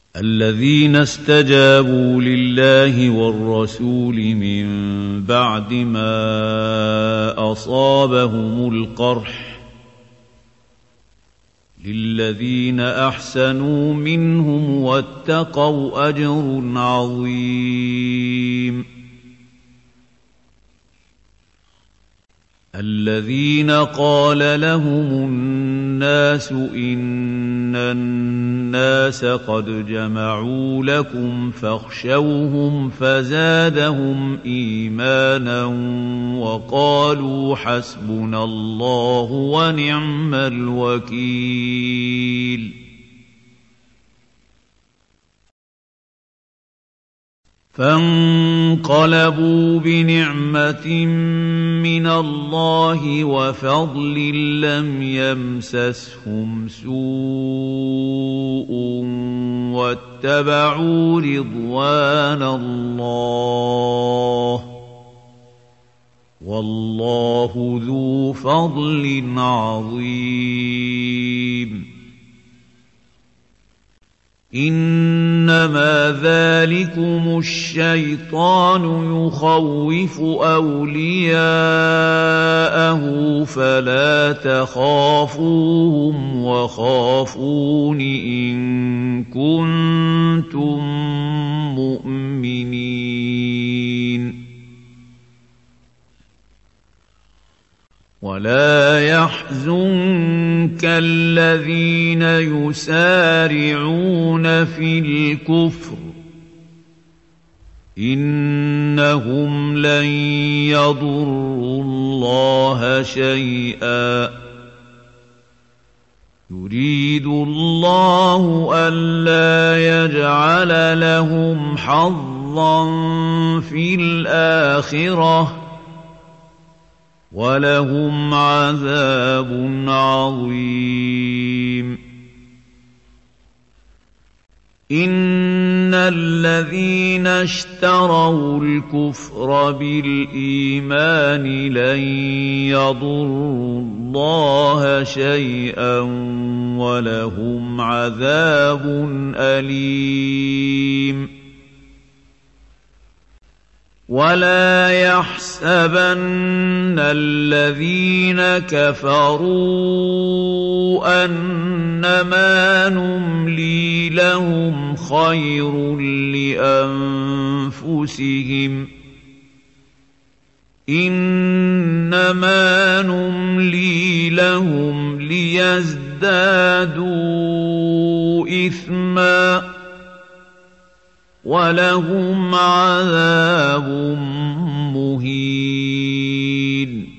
الذين استجابوا لله والرسول من بعد ما أصابهم القرح للذين أحسنوا منهم واتقوا أجر عظيم الذين قال لهم الناس إن الناس قد جمعوا لكم فاخشوهم فزادهم إيمانا وقالوا حسبنا الله ونعم الوكيل فانقلبوا بنعمة من الله وفضل لم يمسسهم سوء واتبعوا رضوان الله والله ذو فضل عظيم إنما ذلكم الشيطان يخوف أولياءه فلا تخافوهم وخافون إن كنتم مؤمنين ولا يحزنك الذين يسارعون في الكفر إنهم لن يضروا الله شيئا يريد الله ألا يجعل لهم حظا في الآخرة ولهم عذاب عظيم إن الذين اشتروا الكفر بالإيمان لن يضروا الله شيئا ولهم عذاب أليم ولا يحسبن الذين كفروا أنما نملي لهم خير لأنفسهم إنما نملي لهم ليزدادوا إثما ولهم عذاب مهين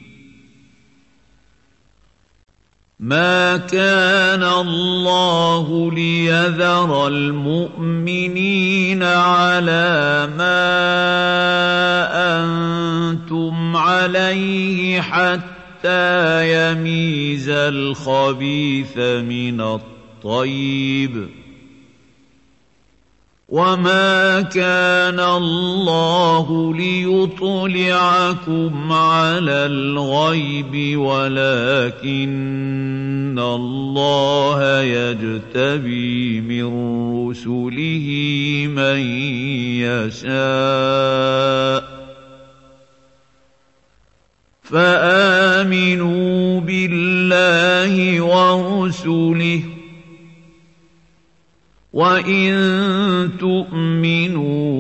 ما كان الله ليذر المؤمنين على ما أنتم عليه حتى يميز الخبيث من الطيب وما كان الله ليطلعكم على الغيب ولكن الله يجتبي من رسله من يشاء فآمنوا بالله ورسله وإن تؤمنوا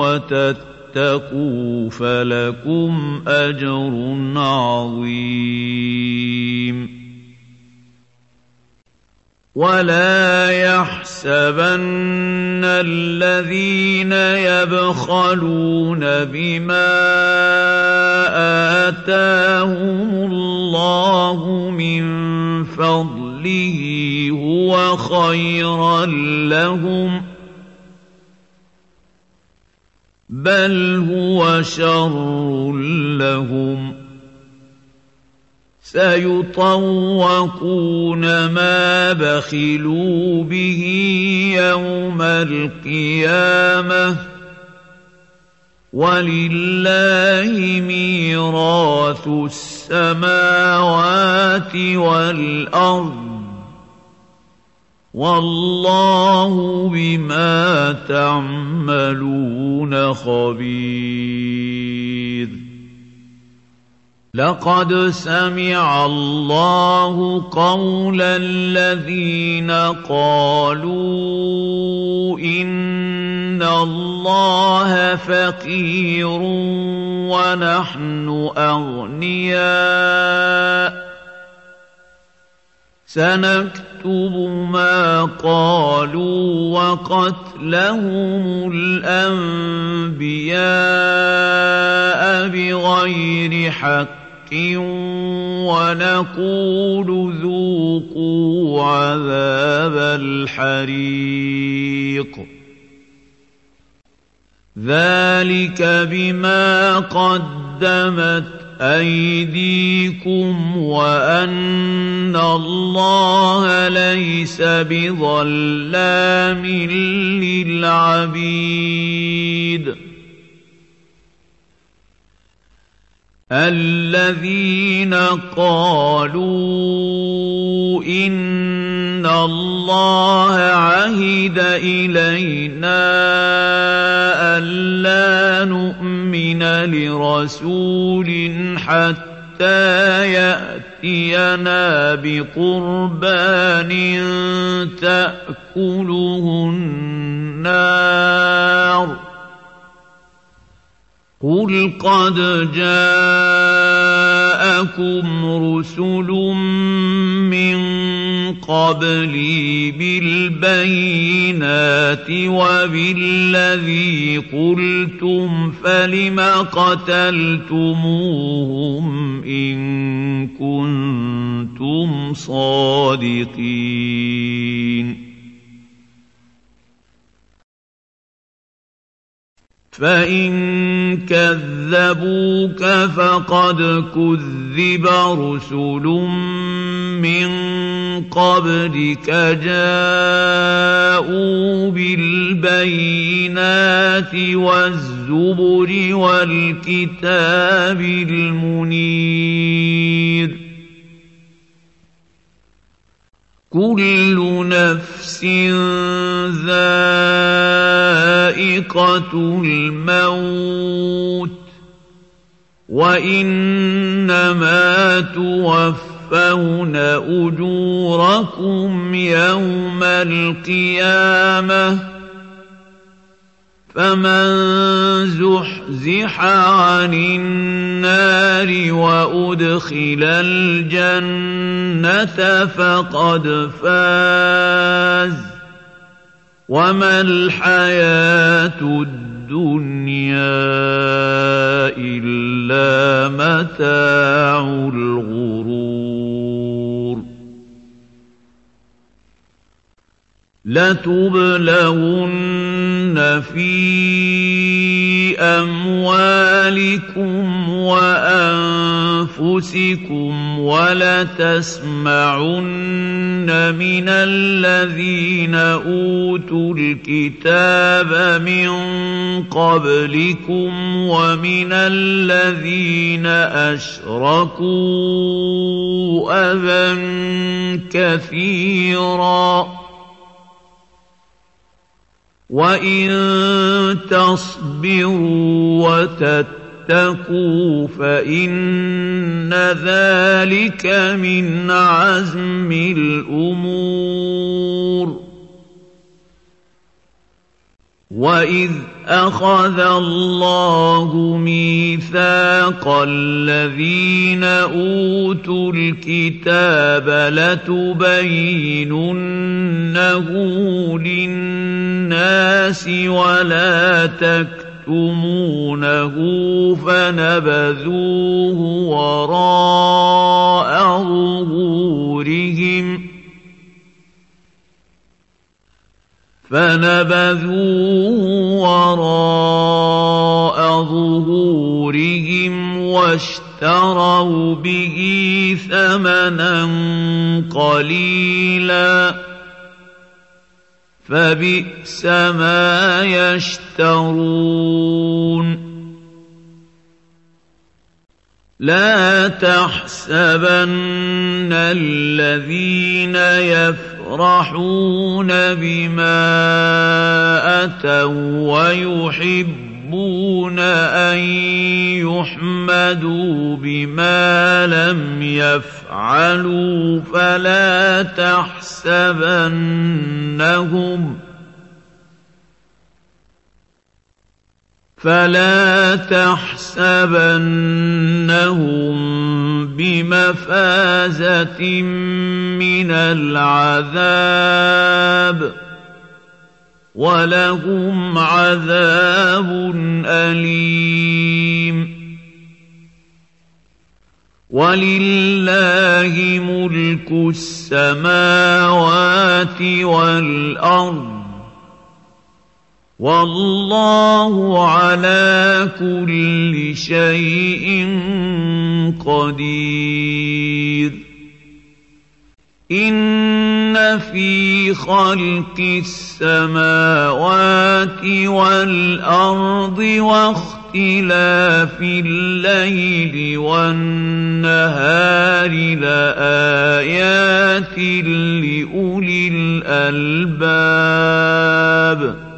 وتتقوا فلكم أجر عظيم ولا يحسبن الذين يبخلون بما آتاهم الله من فضله هو خيرا لهم بل هو شر لهم سيطوقون ما بخلوا به يوم القيامة ولله ميراث السماوات والأرض وَاللَّهُ بِمَا تَعْمَلُونَ خَبِيرٌ لَقَدْ سَمِعَ اللَّهُ قَوْلَ الَّذِينَ قَالُوا إِنَّ اللَّهَ فَقِيرٌ وَنَحْنُ أَغْنِيَاءُ سَنَكْتُبُ مَا قَالُوا وَقَتْلَهُمُ الْأَنبِيَاءَ بِغَيْرِ حَقٍّ وَنَقُولُ ذُوقُوا عَذَابَ الْحَرِيقِ ذَلِكَ بِمَا قَدَّمَتْ أَيْدِيكُمْ وَأَنَّ اللَّهَ لَيْسَ بِظَلَّامٍ لِّلْعَبِيدِ الَّذِينَ قَالُوا إِنَّ اللَّهَ عَهِدَ إِلَيْنَا أَلَّا نُؤْمِنَ لِرَسُولٍ حَتَّىٰ يَأْتِيَنَا بِقُرْبَانٍ تَأْكُلُهُ النَّارُ قُلْ قَدْ جَاءَكُمْ رُسُلٌ مِّن قَبْلِي بِالْبَيِّنَاتِ وَبِالَّذِي قُلْتُمْ فَلِمَ قَتَلْتُمُوهُمْ إِن كُنتُمْ صَادِقِينَ فَإِن كَذَّبُوكَ فَقَدْ كُذِّبَ رُسُلٌ مِّن قَبْلِكَ جَاءُوا بِالْبَيِّنَاتِ وَالزُّبُرِ وَالْكِتَابِ الْمُنِيرِ كُلُّ نَفْسٍ ذَائِقَةُ الْمَوْتِ وَإِنَّمَا تُوَفَّوْنَ أُجُورَكُمْ يَوْمَ الْقِيَامَةِ فَمَن زُحْزِحَ عَنِ النَّارِ وَأُدْخِلَ الْجَنَّةَ فَقَدْ فَازَ وَمَا الْحَيَاةُ الدُّنْيَا إِلَّا مَتَاعُ الْغُرُورِ لَتُبْلَوُنَّ فِي أَمْوَالِكُمْ وَأَنفُسِكُمْ وَلَتَسْمَعُنَّ مِنَ الَّذِينَ أُوتُوا الْكِتَابَ مِن قَبْلِكُمْ وَمِنَ الَّذِينَ أَشْرَكُوا أَذًى كَثِيرًا وَإِن تَصْبِرُوا وَتَتَّقُوا فَإِنَّ ذَلِكَ مِنْ عَزْمِ الْأُمُورِ وَإِذْ أَخَذَ اللَّهُ مِيثَاقَ الَّذِينَ أُوتُوا الْكِتَابَ لَتُبَيِّنُنَّهُ لِلنَّاسِ وَلَا تَكْتُمُونَهُ فَنَبَذُوهُ وَرَاءَ ظُهُورِهِمْ وَاشْتَرَوْا بِهِ ثَمَنًا قَلِيلًا فَبِئْسَ مَا يَشْتَرُونَ لَا تَحْسَبَنَّ الَّذِينَ يَفْرَحُونَ يفرحون بما أتوا ويحبون أن يحمدوا بما لم يفعلوا فلا تحسبنهم بمفازة من العذاب ولهم عذاب أليم ولله ملك السماوات والأرض والله على كل شيء قدير إن في خلق السماوات والأرض واختلاف الليل والنهار لآيات لأولي الألباب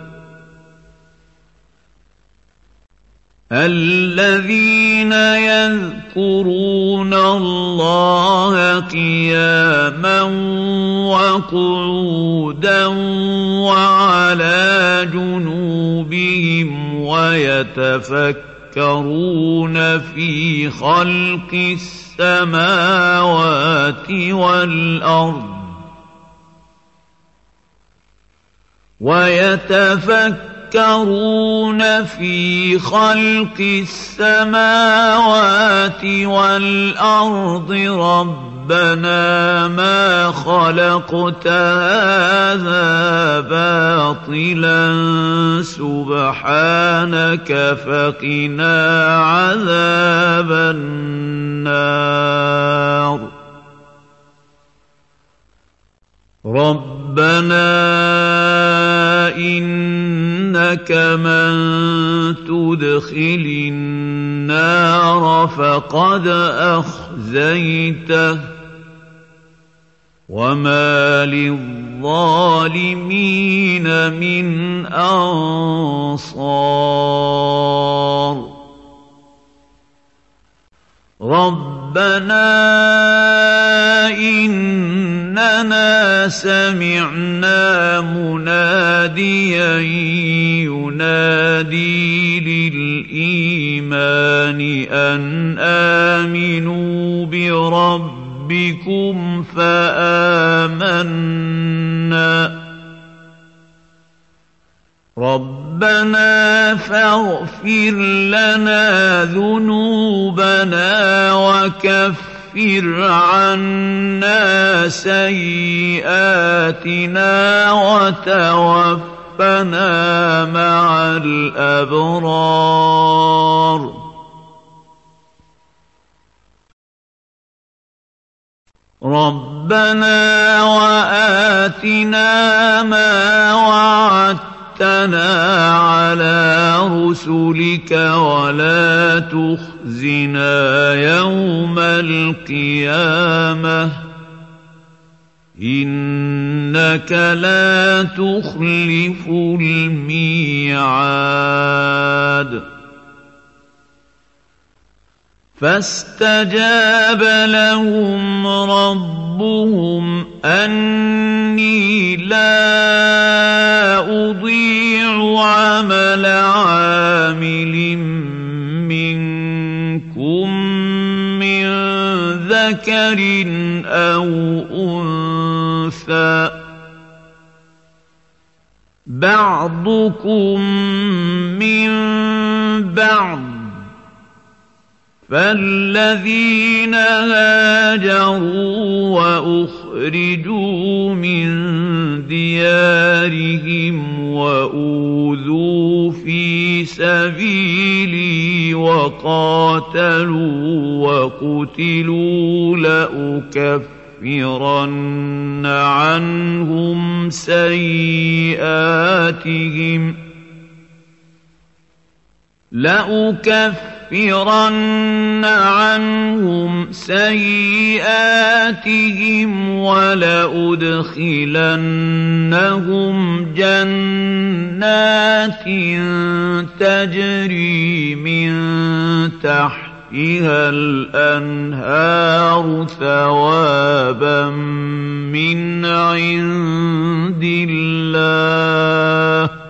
الذين يذكرون الله قياما وقعودا وعلى جنوبهم ويتفكرون في خلق السماوات والأرض يتفكرون في خلق السماوات والأرض ربنا ما خلقت هذا باطلا سبحانك فقنا عذاب النار ربنا إنك من تدخل النار فقد أخزيته وما للظالمين من أنصار ربنا إننا سمعنا مناديا ينادي للإيمان أن آمنوا بربكم فآمنا ربنا فاغفر لنا ذنوبنا وكفر عنا سيئاتنا وتوفنا مع الأبرار ربنا وآتنا ما وعدتنا على رسلك ولا تخزنا يوم القيامة إنك لا تخلف الميعاد فاستجاب لهم ربهم أني لا أضيع عمل عامل منكم من ذكر أو أنثى بعضكم من بعض فالذين هاجروا وأخرجوا من ديارهم وأوذوا في سبيلي وقاتلوا وقتلوا لأكفرن عنهم سيئاتهم لَأُكَفِّرَنَّ عَنْهُمْ سَيِّئَاتِهِمْ وَلَأُدْخِلَنَّهُمْ جَنَّاتٍ تَجْرِي مِن تَحْتِهَا الْأَنْهَارُ ثَوَابًا مِّنْ عِندِ اللَّهِ ۗ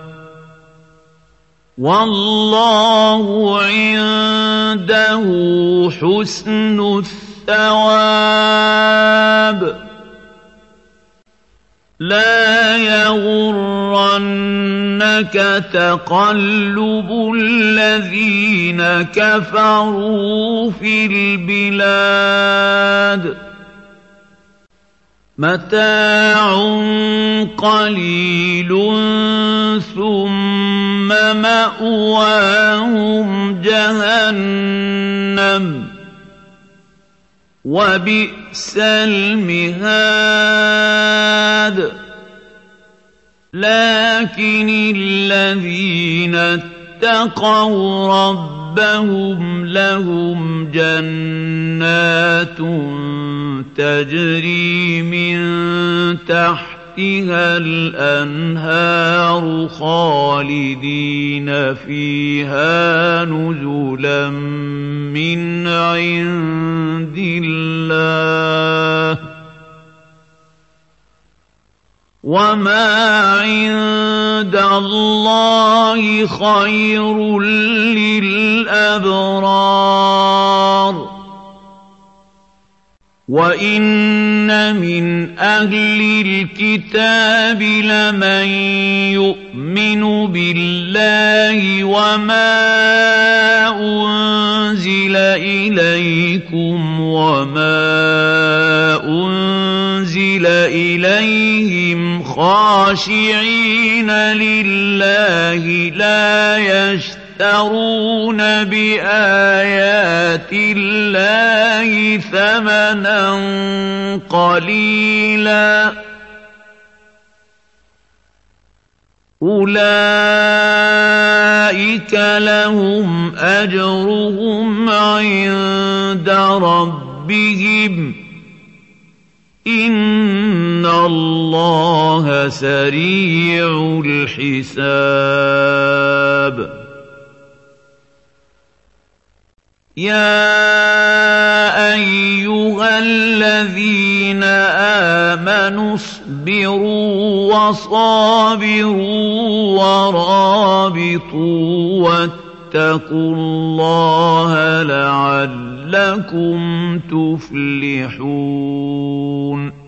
وَاللَّهُ عِندَهُ حُسْنُ الثَّوَابِ. لَا يَغُرَّنَّكَ تَقَلُّبُ الَّذِينَ كَفَرُوا فِي الْبِلَادِ. مَتَاعٌ قَلِيلٌ ثُمَّ مَأْوَاهُمْ جَهَنَّمُ ۖ وَبِئْسَ الْمِهَادُ. لكن الذين اتقوا ربهم لهم جنات تجري من تحتها الأنهار خالدين فيها نزلا من عند الله. وَمَا عِندَ اللَّهِ خَيْرٌ لِّلْأَبْرَارِ. وَإِنَّ مِنْ أَهْلِ الْكِتَابِ لَمَن يُؤْمِنُ بِاللَّهِ وَمَا أُنزِلَ إِلَيْكُمْ وَمَا أُنزِلَ إِلَيْهِمْ خَاشِعِينَ لِلَّهِ لَا يَشْتَرُونَ بِآيَاتِ اللَّهِ ثَمَنًا قَلِيلًا. أُولَٰئِكَ لَهُمْ أَجْرُهُمْ عِندَ رَبِّهِمْ ۗ إِنَّ اللَّهَ سَرِيعُ الْحِسَابِ. يَا أَيُّهَا الَّذِينَ آمَنُوا اصْبِرُوا وَصَابِرُوا وَرَابِطُوا وَاتَّقُوا اللَّهَ لَعَلَّكُمْ تُفْلِحُونَ.